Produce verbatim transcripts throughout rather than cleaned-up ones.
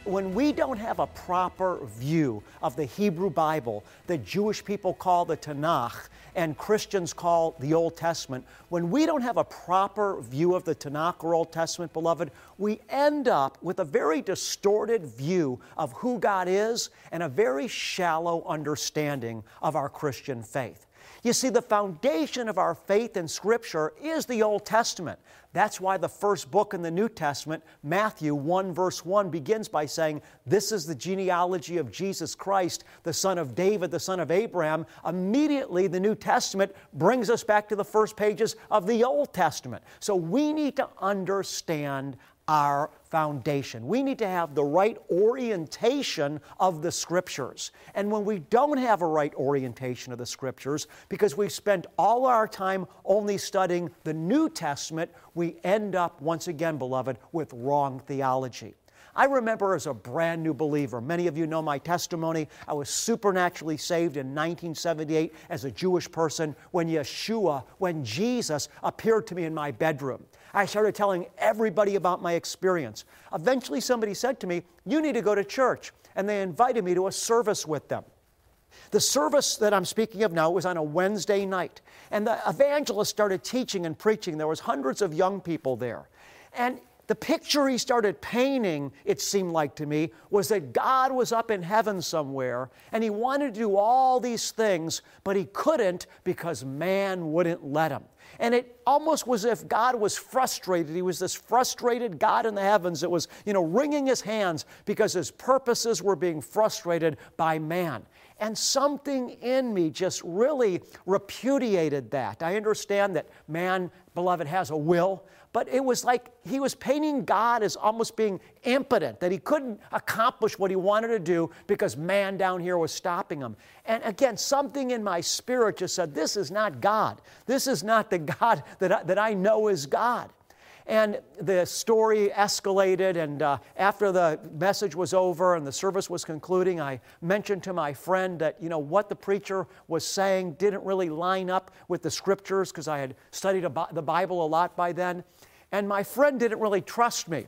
when we don't have a proper view of the Hebrew Bible that Jewish people call the Tanakh and Christians call the Old Testament, when we don't have a proper view of the Tanakh or Old Testament, beloved, we end up with a very distorted view of who God is and a very shallow understanding of our Christian faith. You see, the foundation of our faith in Scripture is the Old Testament. That's why the first book in the New Testament, Matthew one verse one, begins by saying, "This is the genealogy of Jesus Christ, the son of David, the son of Abraham." Immediately, the New Testament brings us back to the first pages of the Old Testament. So we need to understand our foundation. We need to have the right orientation of the Scriptures. And when we don't have a right orientation of the Scriptures, because we've spent all our time only studying the New Testament, we end up, once again, beloved, with wrong theology. I remember as a brand new believer, many of you know my testimony, I was supernaturally saved in nineteen seventy-eight as a Jewish person when Yeshua, when Jesus appeared to me in my bedroom. I started telling everybody about my experience. Eventually somebody said to me, "You need to go to church," and they invited me to a service with them. The service that I'm speaking of now was on a Wednesday night, and the evangelist started teaching and preaching. There was hundreds of young people there. And the picture he started painting, it seemed like to me, was that God was up in heaven somewhere, and He wanted to do all these things, but He couldn't because man wouldn't let Him. And it almost was as if God was frustrated. He was this frustrated God in the heavens that was, you know, wringing His hands because His purposes were being frustrated by man. And something in me just really repudiated that. I understand that man, beloved, has a will, but it was like he was painting God as almost being impotent, that He couldn't accomplish what He wanted to do because man down here was stopping Him. And again, something in my spirit just said, this is not God. This is not the God that I, that I know is God. And the story escalated, and uh, after the message was over and the service was concluding, I mentioned to my friend that, you know, what the preacher was saying didn't really line up with the Scriptures because I had studied the Bible a lot by then. And my friend didn't really trust me.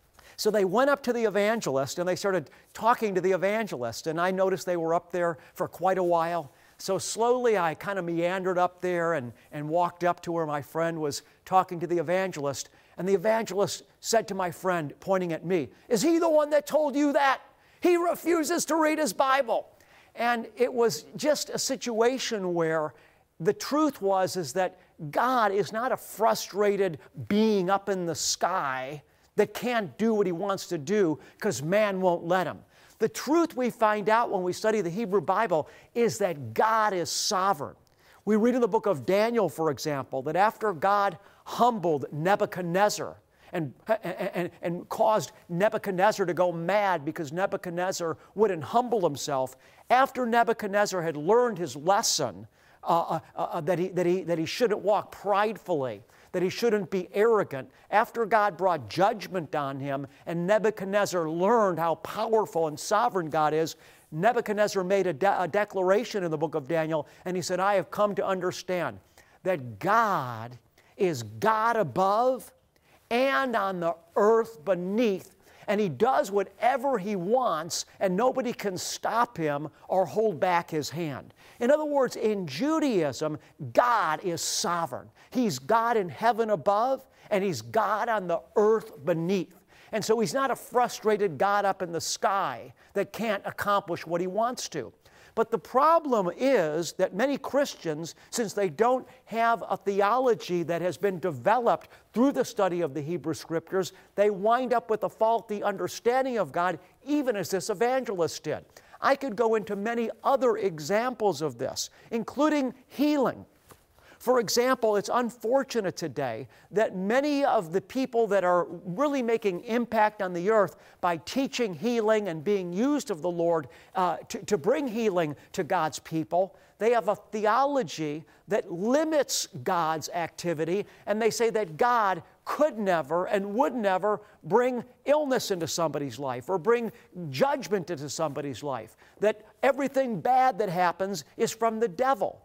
So they went up to the evangelist and they started talking to the evangelist, and I noticed they were up there for quite a while. So slowly I kind of meandered up there and, and walked up to where my friend was talking to the evangelist. And the evangelist said to my friend, pointing at me, "Is he the one that told you that? He refuses to read his Bible." And it was just a situation where the truth was is that God is not a frustrated being up in the sky that can't do what He wants to do because man won't let Him. The truth we find out when we study the Hebrew Bible is that God is sovereign. We read in the book of Daniel, for example, that after God humbled Nebuchadnezzar and, and, and caused Nebuchadnezzar to go mad because Nebuchadnezzar wouldn't humble himself, after Nebuchadnezzar had learned his lesson uh, uh, uh, that, he, that, he, that he shouldn't walk pridefully, that he shouldn't be arrogant, after God brought judgment on him and Nebuchadnezzar learned how powerful and sovereign God is, Nebuchadnezzar made a, de- a declaration in the book of Daniel, and he said, "I have come to understand that God is God above and on the earth beneath, and He does whatever He wants, and nobody can stop Him or hold back His hand." In other words, in Judaism, God is sovereign. He's God in heaven above, and He's God on the earth beneath. And so He's not a frustrated God up in the sky that can't accomplish what He wants to. But the problem is that many Christians, since they don't have a theology that has been developed through the study of the Hebrew Scriptures, they wind up with a faulty understanding of God, even as this evangelist did. I could go into many other examples of this, including healing. For example, it's unfortunate today that many of the people that are really making impact on the earth by teaching healing and being used of the Lord uh, to, to bring healing to God's people, they have a theology that limits God's activity, and they say that God could never and would never bring illness into somebody's life or bring judgment into somebody's life, that everything bad that happens is from the devil.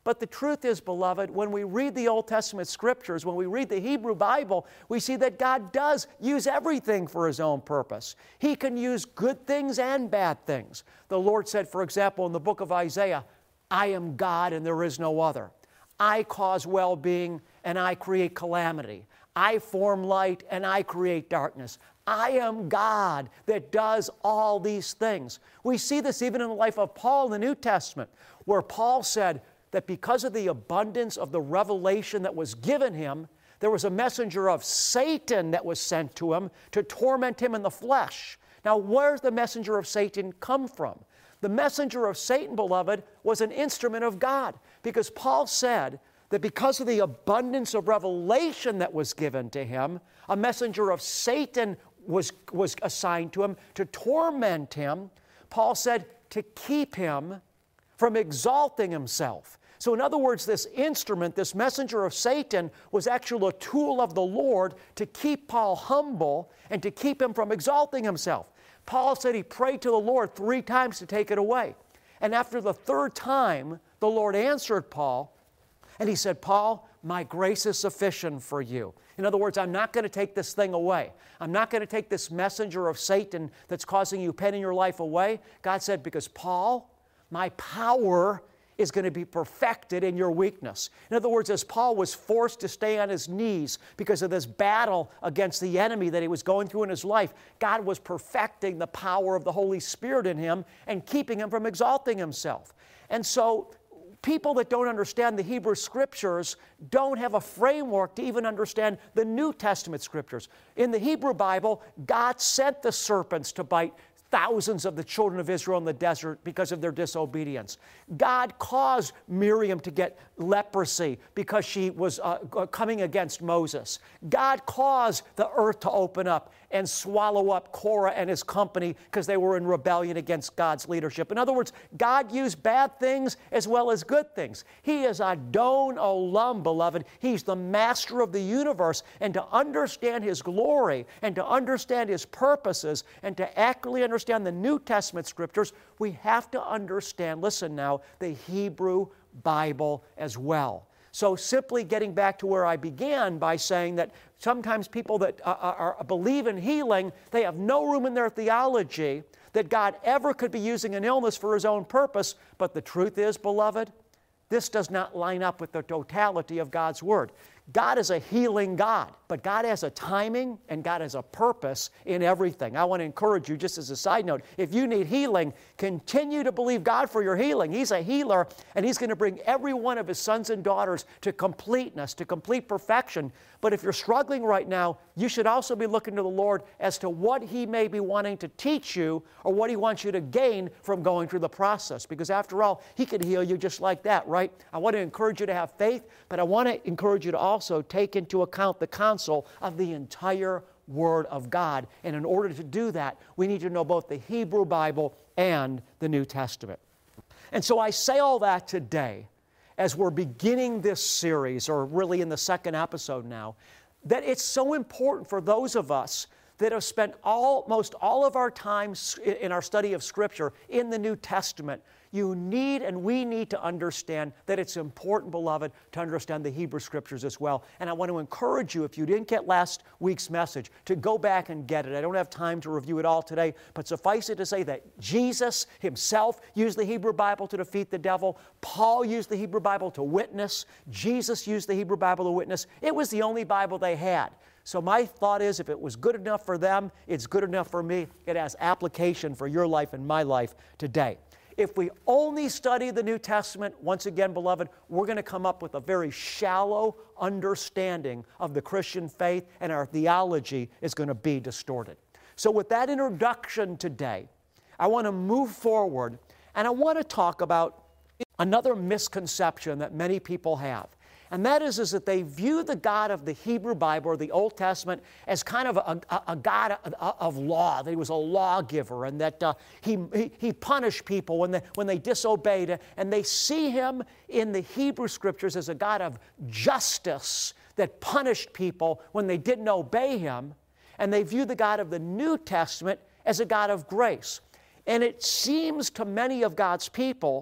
But the truth is, beloved, when we read the Old Testament Scriptures, when we read the Hebrew Bible, we see that God does use everything for His own purpose. He can use good things and bad things. The Lord said, for example, in the book of Isaiah, I am God and there is no other. I cause well-being and I create calamity. I form light and I create darkness. I am God that does all these things. We see this even in the life of Paul in the New Testament, where Paul said that because of the abundance of the revelation that was given him, there was a messenger of Satan that was sent to him to torment him in the flesh. Now, where's the messenger of Satan come from? The messenger of Satan, beloved, was an instrument of God, because Paul said that because of the abundance of revelation that was given to him, a messenger of Satan was, was assigned to him to torment him. Paul said to keep him from exalting himself. So in other words, this instrument, this messenger of Satan, was actually a tool of the Lord to keep Paul humble and to keep him from exalting himself. Paul said he prayed to the Lord three times to take it away. And after the third time, the Lord answered Paul, and He said, Paul, my grace is sufficient for you. In other words, I'm not going to take this thing away. I'm not going to take this messenger of Satan that's causing you pain in your life away. God said, because Paul, my power is going to be perfected in your weakness. In other words, as Paul was forced to stay on his knees because of this battle against the enemy that he was going through in his life, God was perfecting the power of the Holy Spirit in him and keeping him from exalting himself. And so people that don't understand the Hebrew Scriptures don't have a framework to even understand the New Testament Scriptures. In the Hebrew Bible, God sent the serpents to bite thousands of the children of Israel in the desert because of their disobedience. God caused Miriam to get leprosy because she was uh, coming against Moses. God caused the earth to open up and swallow up Korah and his company because they were in rebellion against God's leadership. In other words, God used bad things as well as good things. He is Adon Olam, beloved. He's the master of the universe. And to understand His glory and to understand His purposes and to accurately understand the New Testament Scriptures, we have to understand, listen now, the Hebrew Bible as well. So simply getting back to where I began by saying that sometimes people that are, are, believe in healing, they have no room in their theology that God ever could be using an illness for His own purpose. But the truth is, beloved, this does not line up with the totality of God's Word. God is a healing God, but God has a timing and God has a purpose in everything. I want to encourage you, just as a side note, if you need healing, continue to believe God for your healing. He's a healer, and He's going to bring every one of His sons and daughters to completeness, to complete perfection. But if you're struggling right now, you should also be looking to the Lord as to what He may be wanting to teach you or what He wants you to gain from going through the process. Because after all, He could heal you just like that, right? I want to encourage you to have faith, but I want to encourage you to also take into account the counsel of the entire Word of God. And in order to do that, we need to know both the Hebrew Bible and the New Testament. And so I say all that today as we're beginning this series, or really in the second episode now, that it's so important for those of us that have spent almost all of our time in our study of Scripture in the New Testament. You need and we need to understand that it's important, beloved, to understand the Hebrew Scriptures as well. And I want to encourage you, if you didn't get last week's message, to go back and get it. I don't have time to review it all today, but suffice it to say that Jesus Himself used the Hebrew Bible to defeat the devil. Paul used the Hebrew Bible to witness. Jesus used the Hebrew Bible to witness. It was the only Bible they had. So my thought is, if it was good enough for them, it's good enough for me. It has application for your life and my life today. If we only study the New Testament, once again, beloved, we're going to come up with a very shallow understanding of the Christian faith, and our theology is going to be distorted. So with that introduction today, I want to move forward, and I want to talk about another misconception that many people have. And that is, is that they view the God of the Hebrew Bible or the Old Testament as kind of a, a, a God of law, that He was a lawgiver, and that uh, he, he, he punished people when they, when they disobeyed. And they see Him in the Hebrew Scriptures as a God of justice that punished people when they didn't obey Him. And they view the God of the New Testament as a God of grace. And it seems to many of God's people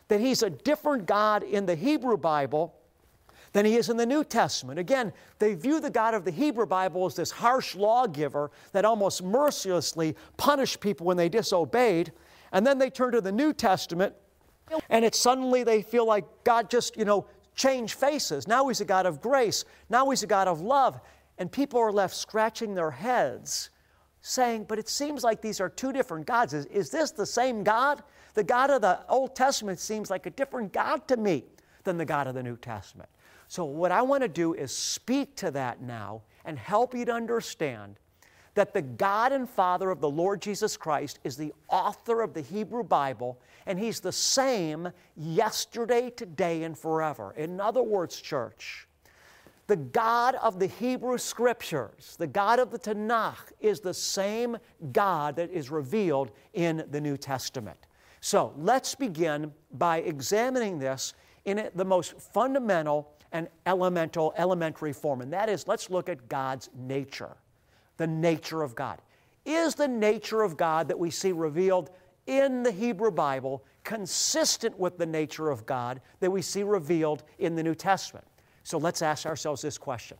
that He's a different God in the Hebrew Bible than He is in the New Testament. Again, they view the God of the Hebrew Bible as this harsh lawgiver that almost mercilessly punished people when they disobeyed. And then they turn to the New Testament, and it's suddenly they feel like God just, you know, changed faces. Now He's a God of grace. Now He's a God of love. And people are left scratching their heads, saying, but it seems like these are two different gods. Is, is this the same God? The God of the Old Testament seems like a different God to me than the God of the New Testament. So what I want to do is speak to that now and help you to understand that the God and Father of the Lord Jesus Christ is the author of the Hebrew Bible, and He's the same yesterday, today, and forever. In other words, church, the God of the Hebrew Scriptures, the God of the Tanakh, is the same God that is revealed in the New Testament. So let's begin by examining this in the most fundamental and elemental, elementary form, and that is, let's look at God's nature. The nature of God. Is the nature of God that we see revealed in the Hebrew Bible consistent with the nature of God that we see revealed in the New Testament? So let's ask ourselves this question.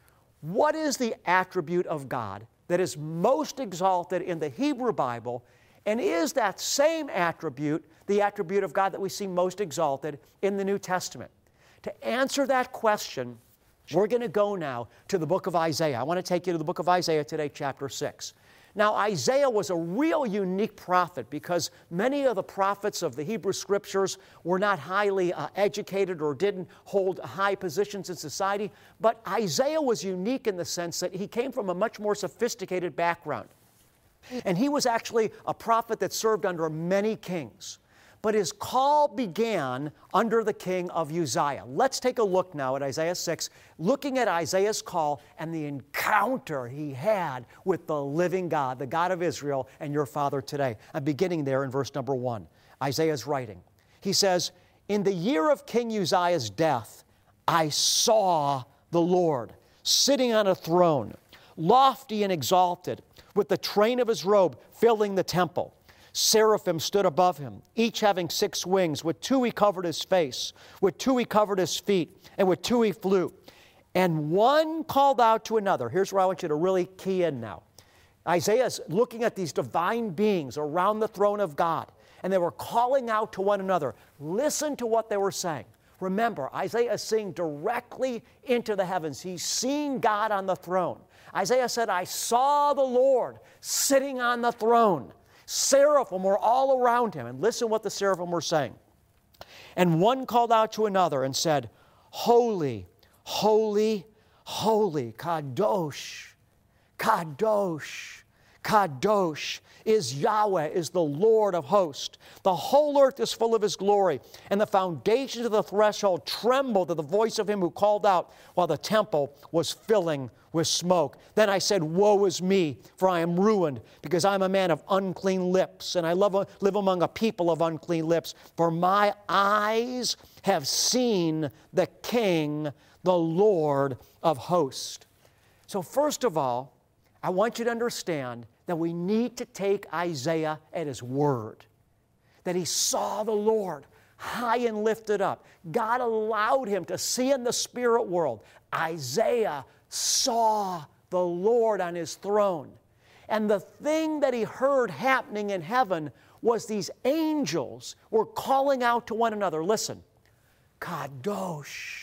What is the attribute of God that is most exalted in the Hebrew Bible, and is that same attribute the attribute of God that we see most exalted in the New Testament? To answer that question, we're going to go now to the book of Isaiah. I want to take you to the book of Isaiah today, chapter six. Now, Isaiah was a real unique prophet because many of the prophets of the Hebrew Scriptures were not highly uh, educated or didn't hold high positions in society. But Isaiah was unique in the sense that he came from a much more sophisticated background. And he was actually a prophet that served under many kings. But his call began under the king of Uzziah. Let's take a look now at Isaiah six, looking at Isaiah's call and the encounter he had with the living God, the God of Israel, and your Father today. I'm beginning there in verse number one. Isaiah's writing. He says, in the year of King Uzziah's death, I saw the Lord sitting on a throne, lofty and exalted, with the train of His robe filling the temple. Seraphim stood above Him, each having six wings. With two He covered His face, with two He covered His feet, and with two He flew. And one called out to another. Here's where I want you to really key in now. Isaiah's looking at these divine beings around the throne of God, and they were calling out to one another. Listen to what they were saying. Remember, Isaiah is seeing directly into the heavens. He's seeing God on the throne. Isaiah said, I saw the Lord sitting on the throne. Seraphim were all around Him. And listen what the seraphim were saying. And one called out to another and said, Holy, holy, holy, Kadosh, Kadosh, Kadosh is Yahweh, is the Lord of hosts. The whole earth is full of His glory, and the foundations of the threshold trembled at the voice of Him who called out while the temple was filling with smoke. Then I said, Woe is me, for I am ruined, because I am a man of unclean lips, and I love, live among a people of unclean lips. For my eyes have seen the King, the Lord of hosts. So first of all, I want you to understand that we need to take Isaiah at his word, that he saw the Lord high and lifted up. God allowed him to see in the spirit world. Isaiah saw the Lord on His throne. And the thing that he heard happening in heaven was these angels were calling out to one another. Listen, Kadosh,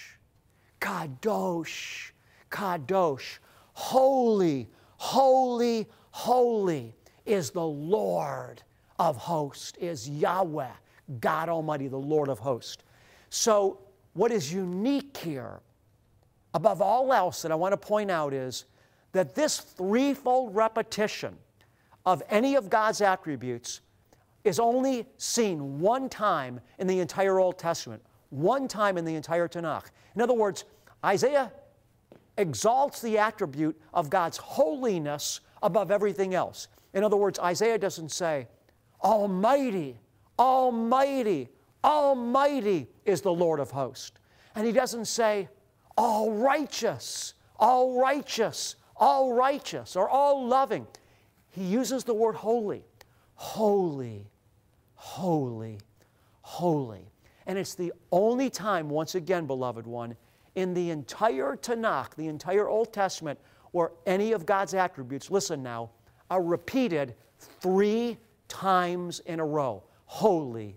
Kadosh, Kadosh, holy, holy, holy is the Lord of hosts, is Yahweh, God Almighty, the Lord of hosts. So what is unique here, above all else that I want to point out, is that this threefold repetition of any of God's attributes is only seen one time in the entire Old Testament, one time in the entire Tanakh. In other words, Isaiah exalts the attribute of God's holiness above everything else. In other words, Isaiah doesn't say, Almighty, Almighty, Almighty is the Lord of hosts. And he doesn't say, all righteous, all righteous, all righteous, or all loving. He uses the word holy. Holy, holy, holy. And it's the only time, once again, beloved one, in the entire Tanakh, the entire Old Testament, where any of God's attributes, listen now, are repeated three times in a row. Holy,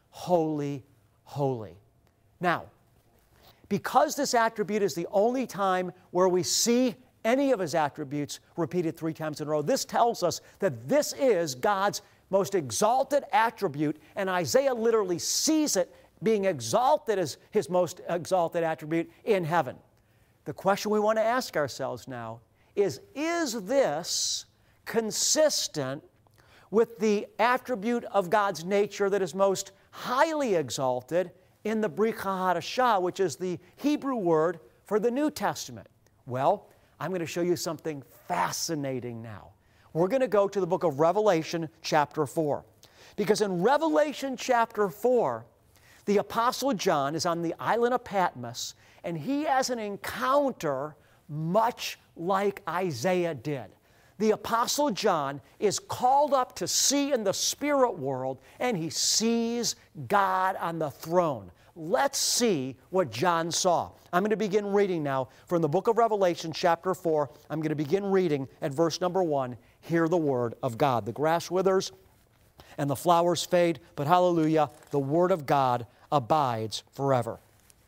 holy, holy. Now, because this attribute is the only time where we see any of His attributes repeated three times in a row, this tells us that this is God's most exalted attribute, and Isaiah literally sees it being exalted as His most exalted attribute in heaven. The question we want to ask ourselves now is, is this consistent with the attribute of God's nature that is most highly exalted in the Brit HaDashah, which is the Hebrew word for the New Testament? Well, I'm going to show you something fascinating now. We're going to go to the book of Revelation chapter four. Because in Revelation chapter four, the Apostle John is on the island of Patmos, and he has an encounter much like Isaiah did. The Apostle John is called up to see in the spirit world, and he sees God on the throne. Let's see what John saw. I'm going to begin reading now from the book of Revelation, chapter four. I'm going to begin reading at verse number one. Hear the word of God. The grass withers and the flowers fade, but hallelujah, the word of God abides forever.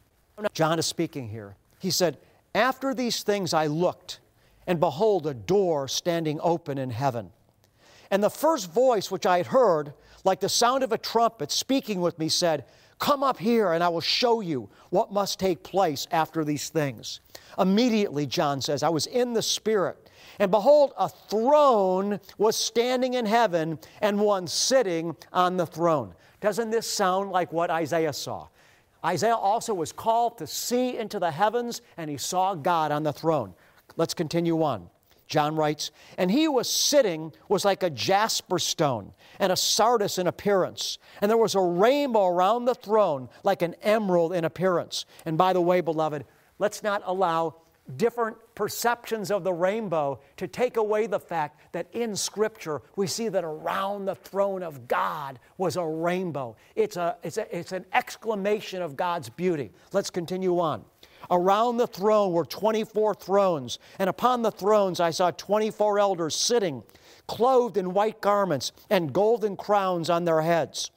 John is speaking here. He said, "After these things I looked, and behold, a door standing open in heaven. And the first voice which I had heard, like the sound of a trumpet speaking with me, said, 'Come up here, and I will show you what must take place after these things.' Immediately," John says, "I was in the Spirit, and behold, a throne was standing in heaven, and one sitting on the throne." Doesn't this sound like what Isaiah saw? Isaiah also was called to see into the heavens, and he saw God on the throne. Let's continue on. John writes, "And he who was sitting was like a jasper stone and a sardis in appearance. And there was a rainbow around the throne like an emerald in appearance." And by the way, beloved, let's not allow different perceptions of the rainbow to take away the fact that in Scripture we see that around the throne of God was a rainbow. It's, a, it's, a, it's an exclamation of God's beauty. Let's continue on. "Around the throne were twenty-four thrones, and upon the thrones I saw twenty-four elders sitting, clothed in white garments and golden crowns on their heads.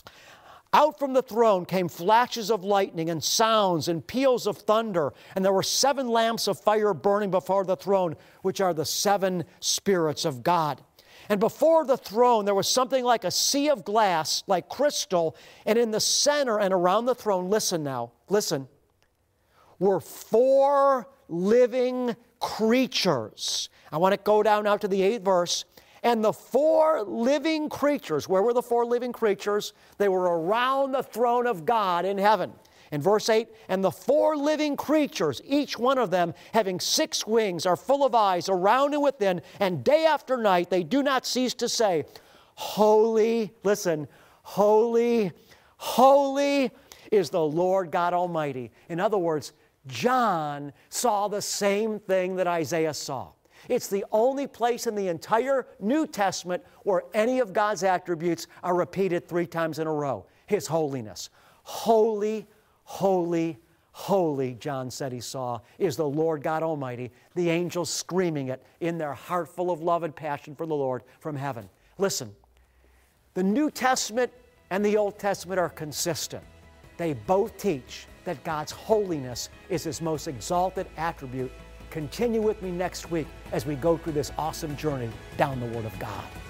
Out from the throne came flashes of lightning and sounds and peals of thunder, and there were seven lamps of fire burning before the throne, which are the seven spirits of God. And before the throne there was something like a sea of glass, like crystal, and in the center and around the throne," listen now, listen, "were four living creatures." I want to go down now to the eighth verse. "And the four living creatures," where were the four living creatures? They were around the throne of God in heaven. In verse eight, "And the four living creatures, each one of them having six wings, are full of eyes around and within, and day after night they do not cease to say, 'Holy,'" listen, "holy, holy is the Lord God Almighty." In other words, John saw the same thing that Isaiah saw. It's the only place in the entire New Testament where any of God's attributes are repeated three times in a row. His holiness. Holy, holy, holy, John said he saw, is the Lord God Almighty, the angels screaming it in their heart full of love and passion for the Lord from heaven. Listen, the New Testament and the Old Testament are consistent. They both teach that God's holiness is His most exalted attribute. Continue with me next week as we go through this awesome journey down the Word of God.